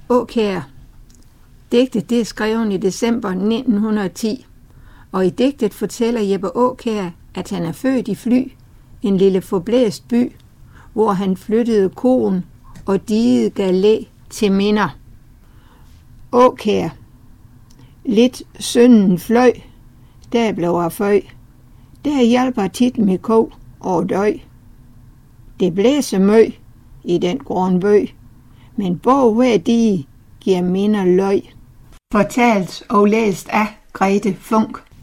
Aakjær. Digtet det er skrevet i december 1910, og i digtet fortæller Jeppe Aakjær, at han er født i Fly, en lille forblæst by, hvor han flyttede koen og diget galæ til minder. Aakjær. Lidt sønnen fløj, der blev jeg føj. Der hjælper tit med ko og døj. Det blæser møg i den grønne bøg, men bog hver dige giver minder løg. Fortalt og læst af Grete Funk.